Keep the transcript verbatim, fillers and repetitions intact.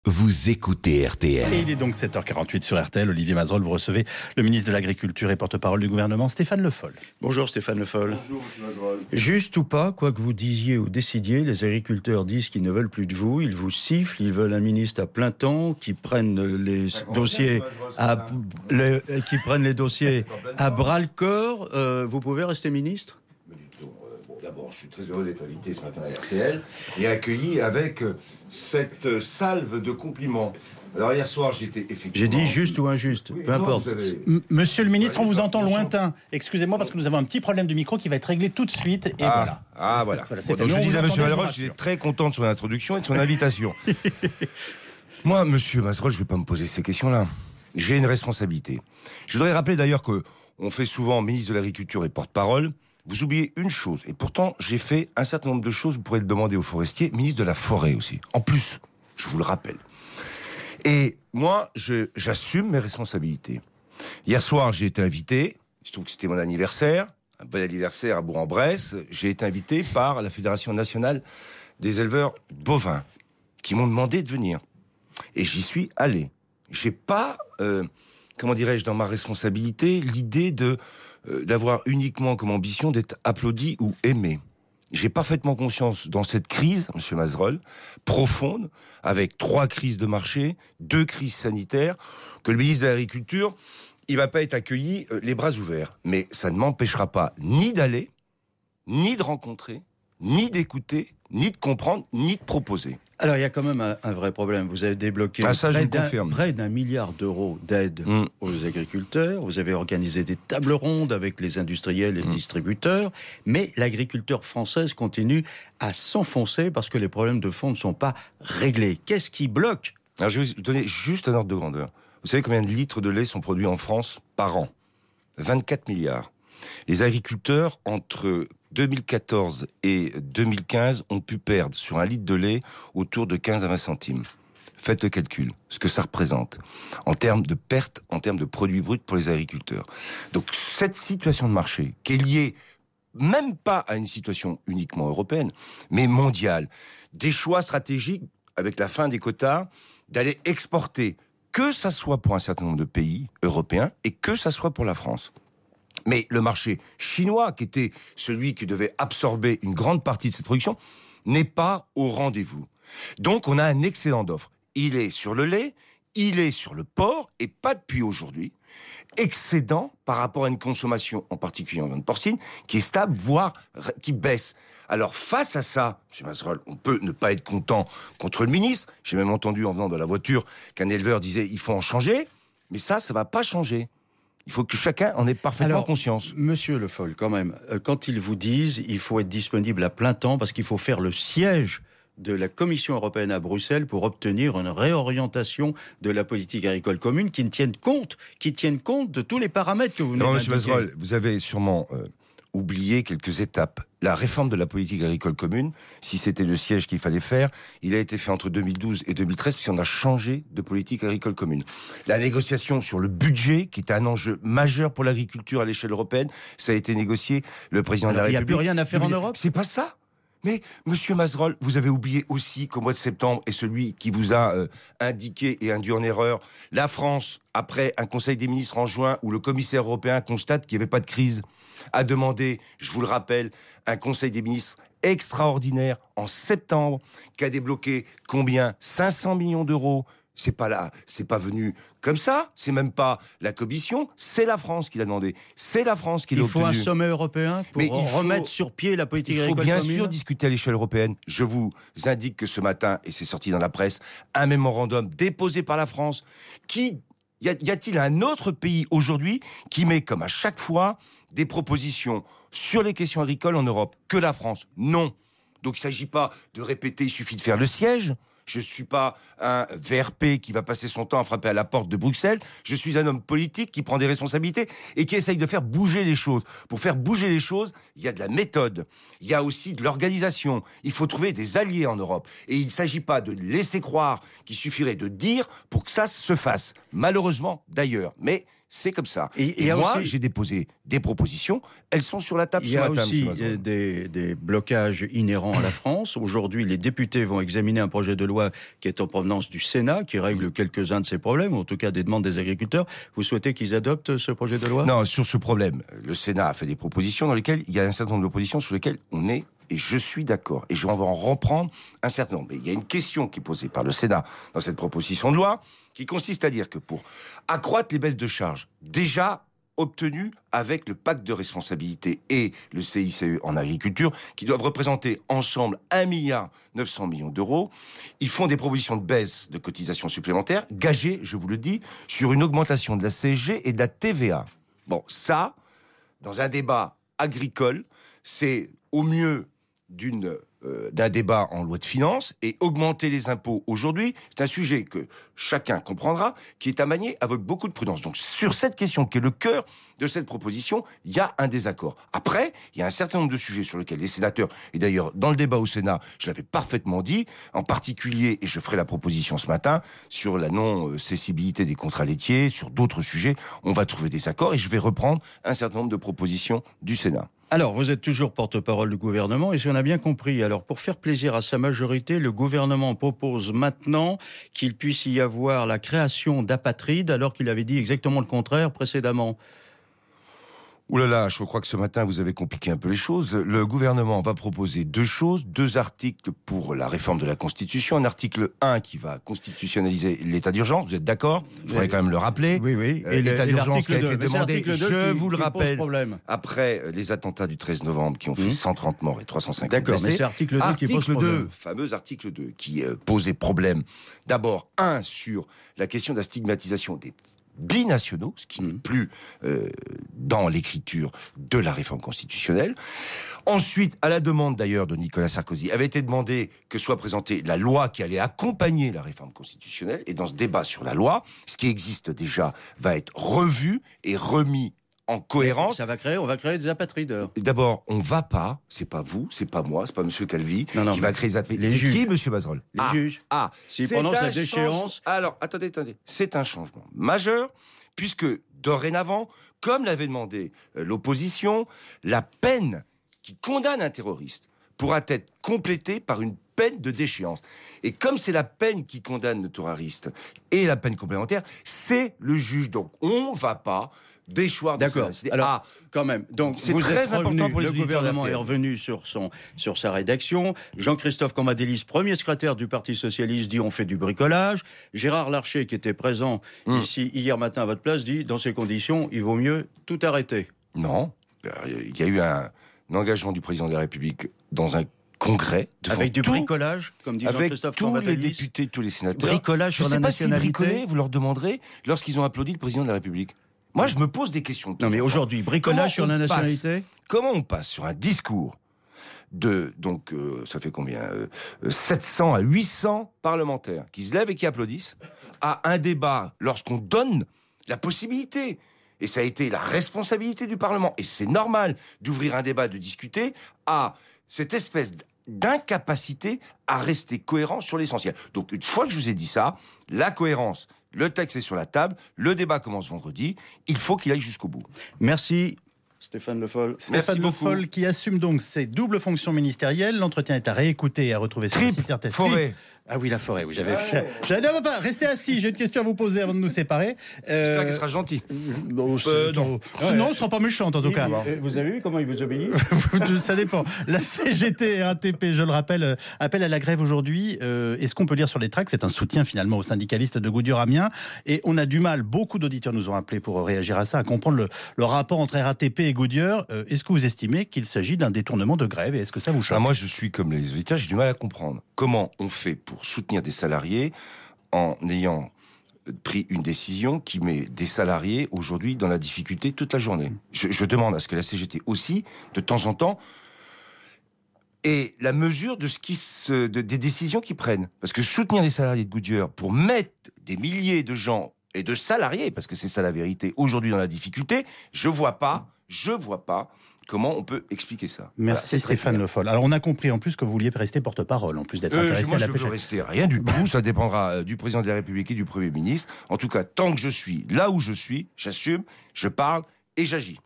Vous écoutez R T L. Et il est donc sept heures quarante-huit sur R T L. Olivier Mazerolle, vous recevez le ministre de l'Agriculture et porte-parole du gouvernement, Stéphane Le Foll. Bonjour Stéphane Le Foll. Bonjour monsieur Mazerolle. Juste ou pas, quoi que vous disiez ou décidiez, les agriculteurs disent qu'ils ne veulent plus de vous, ils vous sifflent, ils veulent un ministre à plein temps qui prenne les dossiers à, le, qui prenne les dossiers à bras-le-corps. Euh, vous pouvez rester ministre ? D'abord, je suis très heureux d'être invité ce matin à R T L et accueilli avec cette salve de compliments. Alors hier soir, j'étais effectivement... J'ai dit juste ou injuste, oui, peu non, importe. Avez... M- Monsieur le ministre, ouais, on vous ça, entend ça, lointain. Excusez-moi parce que nous avons un petit problème de micro qui va être réglé tout de suite. Et ah, voilà. Ah voilà. voilà Bon, donc je disais à monsieur Mazerolle, j'étais très content de son introduction et de son invitation. Moi, monsieur Mazerolle, je ne vais pas me poser ces questions-là. J'ai une responsabilité. Je voudrais rappeler d'ailleurs que on fait souvent ministre de l'Agriculture et porte-parole. Vous oubliez une chose, et pourtant j'ai fait un certain nombre de choses, vous pourrez le demander aux forestiers, ministre de la Forêt aussi. En plus, je vous le rappelle. Et moi, je, j'assume mes responsabilités. Hier soir, j'ai été invité, il se trouve que c'était mon anniversaire, un bon anniversaire à Bourg-en-Bresse, j'ai été invité par la Fédération nationale des éleveurs bovins, qui m'ont demandé de venir. Et j'y suis allé. J'ai pas... Euh, comment dirais-je, dans ma responsabilité, l'idée de euh, d'avoir uniquement comme ambition d'être applaudi ou aimé. J'ai parfaitement conscience dans cette crise, monsieur Mazerolle, profonde, avec trois crises de marché, deux crises sanitaires, que le ministre de l'Agriculture, il va pas être accueilli euh, les bras ouverts. Mais ça ne m'empêchera pas ni d'aller, ni de rencontrer, ni d'écouter, ni de comprendre, ni de proposer. Alors, il y a quand même un, un vrai problème. Vous avez débloqué ah, ça, près, je d'un, confirme. près d'un milliard d'euros d'aide mmh. aux agriculteurs. Vous avez organisé des tables rondes avec les industriels et mmh. distributeurs. Mais l'agriculture française continue à s'enfoncer parce que les problèmes de fond ne sont pas réglés. Qu'est-ce qui bloque ? Alors, je vais vous donner juste un ordre de grandeur. Vous savez combien de litres de lait sont produits en France par an ? vingt-quatre milliards. Les agriculteurs, entre deux mille quatorze et deux mille quinze, ont pu perdre sur un litre de lait autour de quinze à vingt centimes. Faites le calcul, ce que ça représente en termes de pertes, en termes de produits bruts pour les agriculteurs. Donc cette situation de marché, qui est liée même pas à une situation uniquement européenne, mais mondiale, des choix stratégiques avec la fin des quotas, d'aller exporter, que ça soit pour un certain nombre de pays européens et que ça soit pour la France. Mais le marché chinois, qui était celui qui devait absorber une grande partie de cette production, n'est pas au rendez-vous. Donc on a un excédent d'offres. Il est sur le lait, il est sur le porc, et pas depuis aujourd'hui. Excédent par rapport à une consommation, en particulier en viande porcine, qui est stable, voire qui baisse. Alors face à ça, M. Mazerolle, on peut ne pas être content contre le ministre. J'ai même entendu en venant de la voiture qu'un éleveur disait « il faut en changer », mais ça, ça va pas changer. Il faut que chacun en ait parfaitement Alors, conscience. Monsieur Le Foll, quand même, quand ils vous disent il faut être disponible à plein temps parce qu'il faut faire le siège de la Commission européenne à Bruxelles pour obtenir une réorientation de la politique agricole commune qui ne tienne compte, qui tienne compte de tous les paramètres que vous venez d'indiquer. Non, monsieur Mazerolle, vous avez sûrement euh, oublié quelques étapes. La réforme de la politique agricole commune, si c'était le siège qu'il fallait faire, il a été fait entre deux mille douze et deux mille treize, puisqu'on a changé de politique agricole commune. La négociation sur le budget, qui est un enjeu majeur pour l'agriculture à l'échelle européenne, ça a été négocié. Le président Alors, de la il République... Il n'y a plus rien à faire en Europe ? C'est pas ça. Mais, monsieur Mazerolle, vous avez oublié aussi qu'au mois de septembre, et celui qui vous a euh, indiqué et induit en erreur, la France, après un conseil des ministres en juin, où le commissaire européen constate qu'il n'y avait pas de crise, a demandé, je vous le rappelle, un conseil des ministres extraordinaire en septembre, qui a débloqué combien ? cinq cents millions d'euros. C'est pas là, c'est pas venu comme ça, c'est même pas la Commission, c'est la France qui l'a demandé, c'est la France qui l'a obtenu. Il faut un sommet européen pour remettre sur pied la politique agricole commune. Il faut bien sûr discuter à l'échelle européenne. Je vous indique que ce matin, et c'est sorti dans la presse, un mémorandum déposé par la France, qui, y, a, y a-t-il un autre pays aujourd'hui qui met comme à chaque fois des propositions sur les questions agricoles en Europe que la France ? Non. Donc il ne s'agit pas de répéter, il suffit de faire le siège. Je ne suis pas un V R P qui va passer son temps à frapper à la porte de Bruxelles. Je suis un homme politique qui prend des responsabilités et qui essaye de faire bouger les choses. Pour faire bouger les choses, il y a de la méthode. Il y a aussi de l'organisation. Il faut trouver des alliés en Europe. Et il ne s'agit pas de laisser croire qu'il suffirait de dire pour que ça se fasse. Malheureusement, d'ailleurs. Mais c'est comme ça. Et, et, et moi, aussi, j'ai déposé des propositions. Elles sont sur la table ce matin. Il y a aussi des, des blocages inhérents à la France. Aujourd'hui, les députés vont examiner un projet de loi loi qui est en provenance du Sénat, qui règle quelques-uns de ces problèmes, ou en tout cas des demandes des agriculteurs. Vous souhaitez qu'ils adoptent ce projet de loi ? Non, sur ce problème, le Sénat a fait des propositions dans lesquelles il y a un certain nombre d'oppositions sur lesquelles on est, et je suis d'accord, et je vais en reprendre un certain nombre. Mais il y a une question qui est posée par le Sénat dans cette proposition de loi, qui consiste à dire que pour accroître les baisses de charges, déjà obtenues avec le pacte de responsabilité et le C I C E en agriculture, qui doivent représenter ensemble un milliard neuf cents millions d'euros, ils font des propositions de baisse de cotisations supplémentaires, gagées, je vous le dis, sur une augmentation de la C S G et de la T V A. Bon, ça, dans un débat agricole, c'est au mieux d'une euh, d'un débat en loi de finances, et augmenter les impôts aujourd'hui, c'est un sujet que chacun comprendra, qui est à manier avec beaucoup de prudence. Donc sur cette question qui est le cœur de cette proposition, il y a un désaccord. Après, il y a un certain nombre de sujets sur lesquels les sénateurs, et d'ailleurs dans le débat au Sénat, je l'avais parfaitement dit, en particulier, et je ferai la proposition ce matin, sur la non-cessibilité des contrats laitiers, sur d'autres sujets, on va trouver des accords, et je vais reprendre un certain nombre de propositions du Sénat. Alors, vous êtes toujours porte-parole du gouvernement, et si on a bien compris, alors pour faire plaisir à sa majorité, le gouvernement propose maintenant qu'il puisse y avoir la création d'apatrides, alors qu'il avait dit exactement le contraire précédemment. Ouh là là, je crois que ce matin, vous avez compliqué un peu les choses. Le gouvernement va proposer deux choses, deux articles pour la réforme de la Constitution. Un article un qui va constitutionnaliser l'état d'urgence, vous êtes d'accord ? Il faudrait quand même le rappeler. Oui, oui. Euh, l'état d'urgence qui a été demandé, je qui, vous le qui rappelle, après les attentats du treize novembre qui ont fait mmh. cent trente morts et trois cent cinquante D'accord, blessés. mais c'est l'article deux article qui pose problème. deux, fameux article deux, qui euh, posait problème. D'abord, un, sur la question de la stigmatisation des binationaux, ce qui n'est plus euh, dans l'écriture de la réforme constitutionnelle. Ensuite, à la demande d'ailleurs de Nicolas Sarkozy, avait été demandé que soit présentée la loi qui allait accompagner la réforme constitutionnelle. Et dans ce débat sur la loi, ce qui existe déjà va être revu et remis en cohérence. Ça va créer, on va créer des apatrides. D'abord, on va pas, c'est pas vous, c'est pas moi, c'est pas Monsieur Calvi non, non, qui va créer des apatrides. Les c'est juges. Qui, Monsieur Mazerolle ? Les ah, juges. Ah, s'ils prononcent la déchéance. Change... Alors, attendez, attendez. C'est un changement majeur, puisque dorénavant, comme l'avait demandé euh, l'opposition, la peine qui condamne un terroriste pourra être complétée par une peine de déchéance. Et comme c'est la peine qui condamne le terroriste et la peine complémentaire, c'est le juge. Donc, on va pas déchoir de D'accord. Alors, ah, quand même. Donc, c'est vous très êtes important revenu, pour les le gouvernement est revenu sur son sur sa rédaction. Jean-Christophe Cambadélis, premier secrétaire du Parti socialiste, dit on fait du bricolage. Gérard Larcher, qui était présent mmh. ici hier matin à votre place, dit dans ces conditions, il vaut mieux tout arrêter. Non, il y a eu un, un engagement du président de la République dans un congrès avec du tout, bricolage, comme dit Jean-Christophe tous Cambadélis. Les députés, tous les sénateurs. Bricolage Je sur sais la pas nationalité. Si bricoler, vous leur demanderez lorsqu'ils ont applaudi le président de la République. Moi, je me pose des questions. Non, mais aujourd'hui, bricolage sur la nationalité. Passe, comment on passe sur un discours de donc euh, ça fait combien euh, sept cents à huit cents parlementaires qui se lèvent et qui applaudissent à un débat lorsqu'on donne la possibilité. Et ça a été la responsabilité du Parlement. Et c'est normal d'ouvrir un débat, de discuter, à cette espèce d'incapacité à rester cohérent sur l'essentiel. Donc, une fois que je vous ai dit ça, la cohérence, le texte est sur la table, le débat commence vendredi, il faut qu'il aille jusqu'au bout. Merci. Stéphane Le Foll. Stéphane Le Foll qui assume donc ses doubles fonctions ministérielles. L'entretien est à réécouter et à retrouver sur le site R T F. Forêt. Ah oui, la forêt, oui. J'avais, ouais. j'avais dit, ah, pas, restez assis, j'ai une question à vous poser avant de nous séparer. Euh... J'espère qu'elle sera gentille. Bon, euh, non, ouais. non, elle ne sera pas méchante en tout il, cas. Il, vous avez vu comment il vous obéit? Ça dépend. La C G T R A T P, je le rappelle, appelle à la grève aujourd'hui. Euh, et ce qu'on peut lire sur les tracts, c'est un soutien finalement aux syndicalistes de Goudure-Amiens. Et on a du mal, beaucoup d'auditeurs nous ont appelé pour réagir à ça, à comprendre le, le rapport entre R A T P et Goodyear. Euh, est-ce que vous estimez qu'il s'agit d'un détournement de grève et est-ce que ça vous choque? ah, Moi, je suis comme les auditeurs, j'ai du mal à comprendre. Comment on fait pour soutenir des salariés en ayant pris une décision qui met des salariés aujourd'hui dans la difficulté toute la journée. Je, je demande à ce que la C G T aussi, de temps en temps, ait la mesure de ce qui se, de, des décisions qu'ils prennent. Parce que soutenir les salariés de Goodyear pour mettre des milliers de gens et de salariés, parce que c'est ça la vérité, aujourd'hui dans la difficulté, je vois pas, je vois pas comment on peut expliquer ça. Merci voilà, Stéphane Le Foll. Alors on a compris en plus que vous vouliez rester porte-parole, en plus d'être euh, intéressé moi, à la je pêche. Je veux rester rien du tout, ça dépendra du président de la République et du Premier ministre. En tout cas, tant que je suis là où je suis, j'assume, je parle et j'agis.